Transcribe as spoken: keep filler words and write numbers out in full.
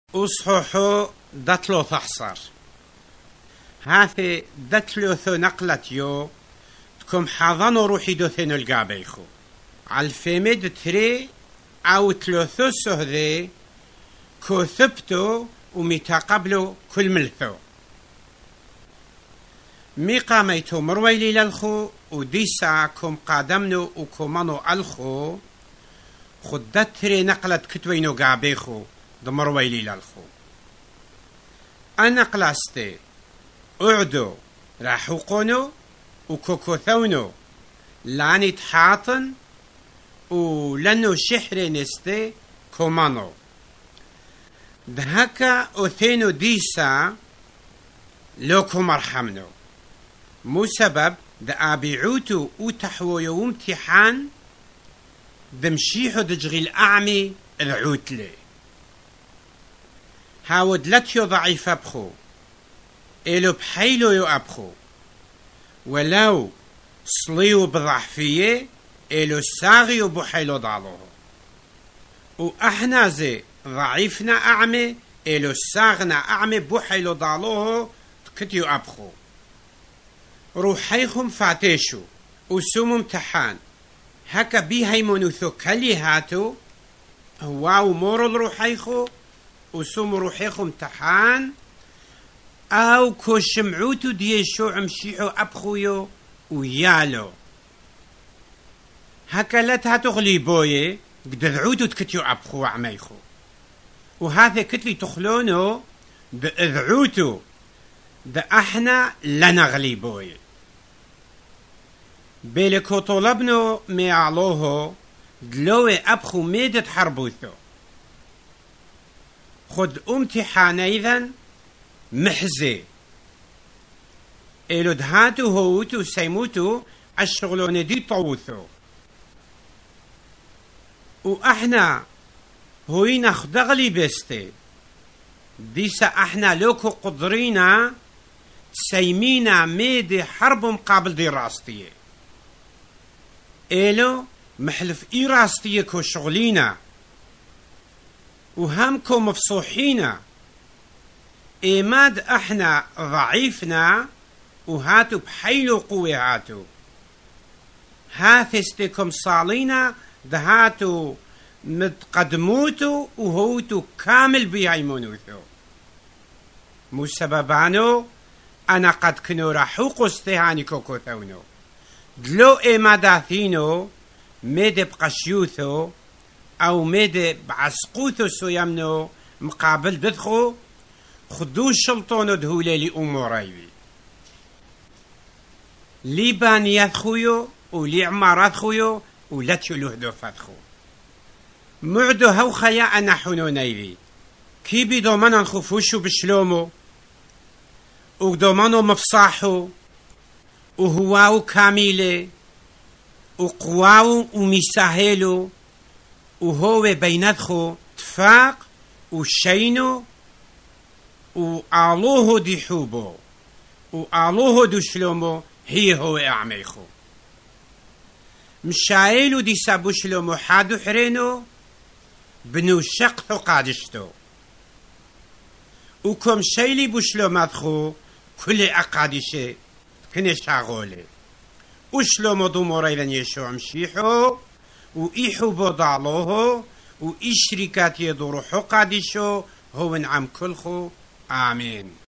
أصحوحو دتلو تحصر هاثي دتلو ثو نقلتيو تكم حاضنو روحي دوثينو القابيخو عالفيمد تري أو تلوثو سهذي كو ثبتو ومتقبلو كل ملثو مي قاميتو مرويلي للخو وديسا كم قادمنو وكمانو الخو خدت تري نقلت كتوينو قابيخو دمرويلي للخو أنا قلاستي أعدو راحوقونو وكوكوثونو لاني تحاطن ولنو شحري نستي كومانو دهكا أثينو ديسا لوكو مرحمنو مو سبب دا أبيعوتو وتحويو امتحان دمشيحو دجغي الأعمي العوتلي هاود لتيو ضعيف أبخو إلو بحيلو يو أبخو ولو صليو بضعفية إلو ساغيو بحيلو ضالوه وإحنا زي ضعيفنا أعمي إلو ساغنا أعمي بحيلو ضالوه كتيو أبخو روحيكم فاتيشو وسوم امتحان هكا بيهاي منوثو كلي هاتو هواو مورو روحيكو وسوم روحيكم امتحان أو كو شمعوتو ديشو عمشيحو أبخويو ويالو هكا لا تهاتغلي بوي قدذعوتو تكتيو أبخو عميخو وهذا كتلي تخلونو بأذعوتو دا احنا لنغلي بوي بيلكو طلبنو ميعلوهو دلوي أبخو ميدت حربوثو خد امتحان ايضا محزي إلو دهاتو هوتو سيموتو الشغلون دي طوثو وإحنا هوينا خدغلي بستي ديسا احنا لوكو قدرينا سيمينا ميدي حرب مقابل دي راستيه إلو محلف اي راستيه كو شغلينا وهمكو مفصوحينا إيماد احنا ضعيفنا وهاتو بحيلو قوي هاتو هاثستكم صالينا دهاتو متقدموتو وهوتو كامل بيايمونوثو مو سببانو أنا قد كنو راحوقو استهاني كوكوثونو دلو إيماداثينو ميدي بقشيوثو أو ميدي بعسقوثو سويمنو مقابل ددخو خدو شلطونو دهولي لأموريوي لي بانيات خويو ولي عمارات خويو ولاتيو لوهدو فاتخو معدو هو خيا أنا حنونيلي كي بدومانا نخفوشو بشلومو ودومانو مفصاحو وهواو كاميلي وقواو ومساهلو وهو بيناتخو تفاق وشينو وآلوه دي حوبو وآلوه دو شلومو هي هو أعميخو مشايلو دي سابو شلومو حادو حرينو بنو شقحو قادشتو وكم شيلي بوشلو مدخو كل أقادشي كني شاغولي وشلو مدو موريلن يشو عمشيحو وإيحو بضالوهو وإشركات يدورو حقادشو هو نعم كلخو آمين.